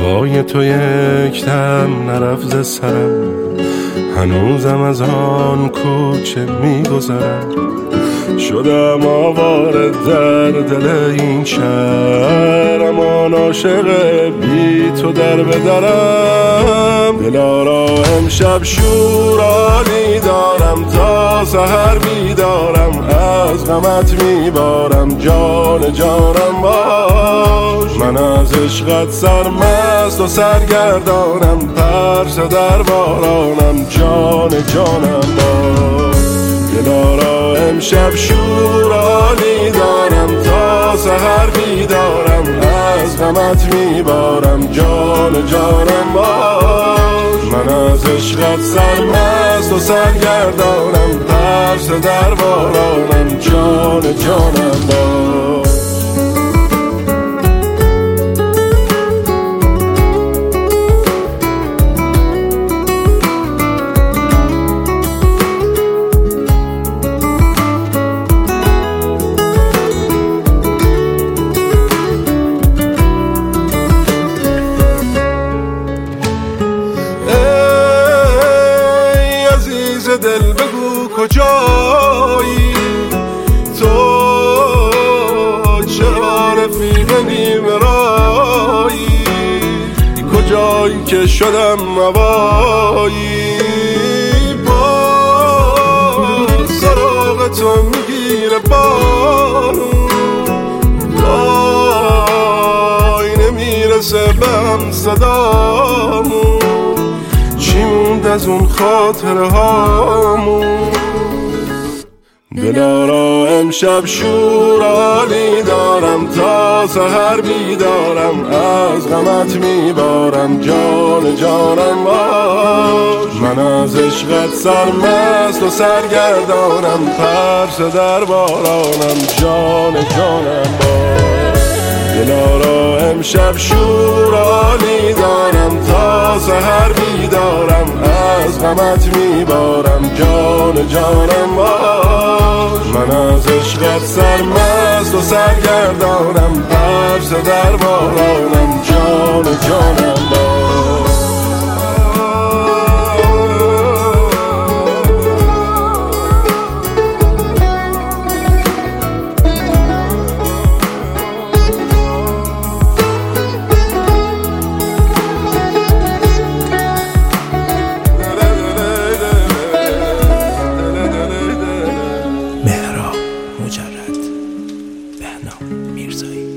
هوای تو یک دم نرفت ز سرم، هنوزم از آن کوچه میگذرم. شدم آواره در دل این شهر، اما عاشق بی تو در به درم. دلارا امشب شورالی دارم، تا سحر بیدارم، از غمت میبارم، جان جانم باش. من از عشقت سرمست و سرگردانم، ترس در بارانم، جان جانم باش. دلارا امشب شورالی دارم، تا سحر بیدارم، از غمت میبارم، جان جانم باش. من از عشقت سرمست و سرگردانم، ترس در بارانم، جان جانم باش. دل بگو کجایی تو، چرا رفیق نیمه رایی، کجایی که شدم موایی. با سراغ تو میگیره بارون، وای نمیرسه بهم صدامون، چی موند از اون خاطره هامون. دلارا امشب شورالی دارم، تا سحر بیدارم، از غمت میبارم، جان جانم باش. من از عشقت سرمست و سرگردانم، ترس در بارانم، جان جانم باش. دلارا امشب شورالی دارم، تا سحر بیدارم، از غمت میبارم، جان جانم باش. من از عشقت سرمست و سرگردانم، ترس در بارانم، جان جانم باش. مجرد بهنام میرزایی.